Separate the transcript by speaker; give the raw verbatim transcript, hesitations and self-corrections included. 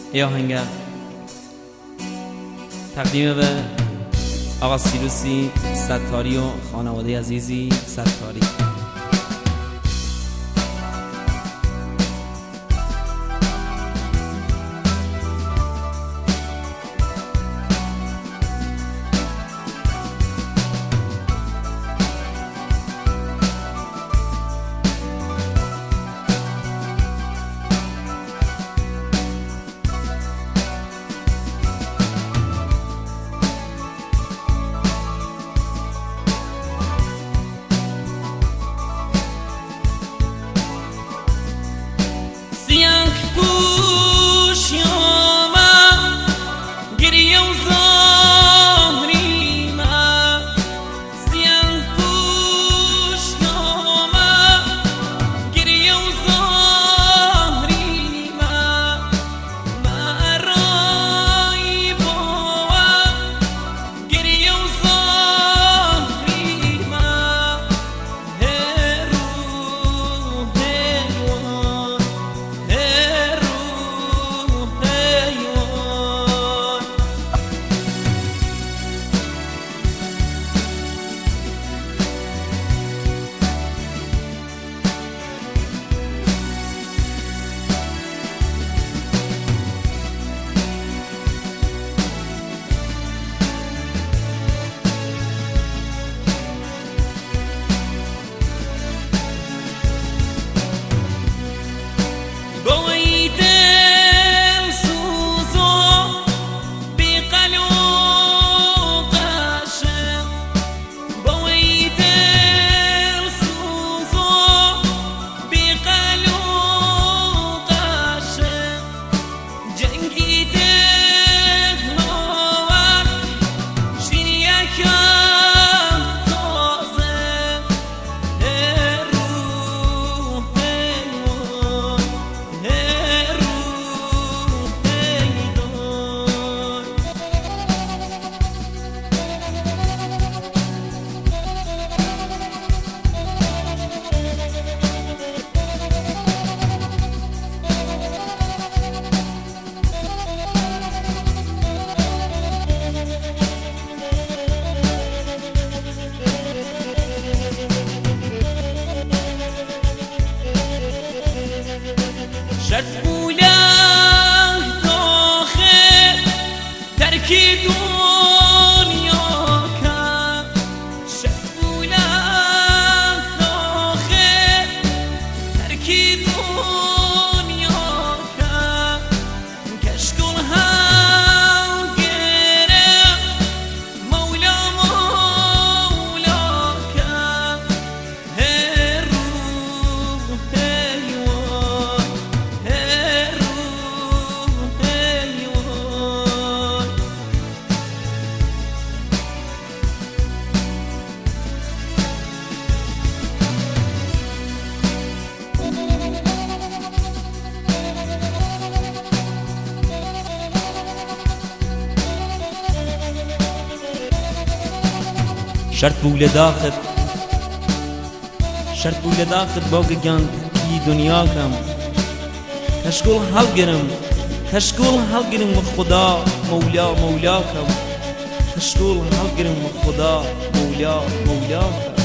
Speaker 1: ای آهنگر تقدیم به آقا سیروسی ستاری و خانواده عزیزی ستاری.
Speaker 2: شرط بوله داخل ترکی دنیا کرد، شرط بوله داخل ترکی دنیا کرد، کشکل هم گرفت مولا مولا کرد. هر روح حیوان
Speaker 1: شرط بوله داخل شرط بوله داخل باقی گند کی دنیا کم، کشکل حل گرم کشکل حل گرم و خدا مولا مولا کم، کشکل حل گرم و خدا مولا مولا کم.